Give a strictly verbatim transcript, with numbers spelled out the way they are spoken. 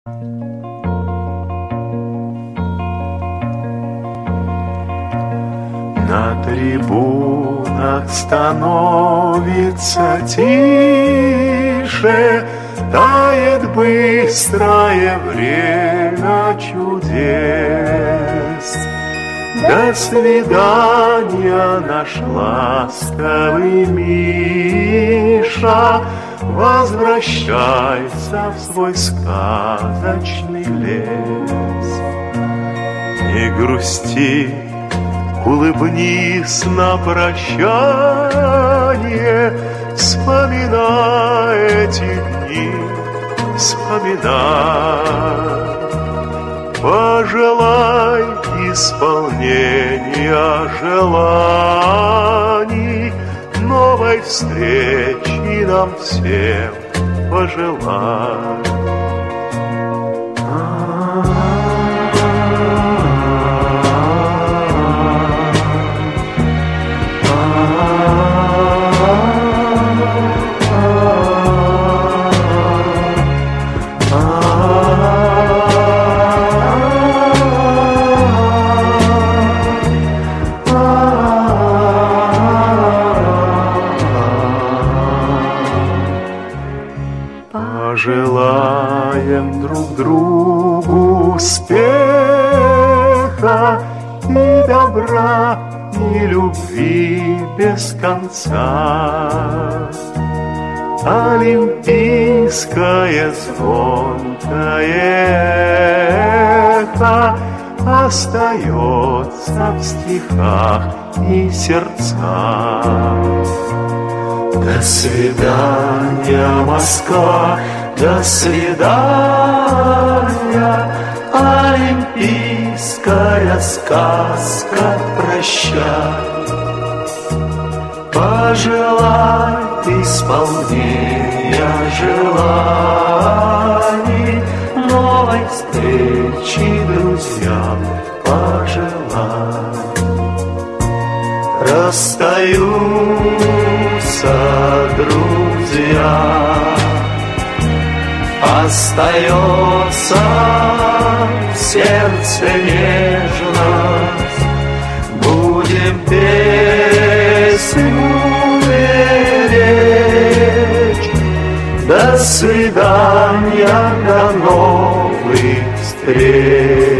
На трибунах становится тише, тает быстрое время чудес. До свидания, наш ласковый Миша, возвращайся в свой сказочный лес. Не грусти, улыбнись на прощание, вспоминай эти дни, вспоминай. Пожелай исполнения желаний, новой встречи нам всем пожелай. Пожелаем друг другу успеха и добра, и любви без конца. Олимпийское звонкое эхо остается в стихах и сердцах. До свидания, Москва, до свидания, олимпийская сказка, прощай. Пожелай исполнения желаний, новой встречи друзьям пожелай. Расстаются друзья, остается в сердце нежность. Будем песню беречь. До свидания, до новых встреч.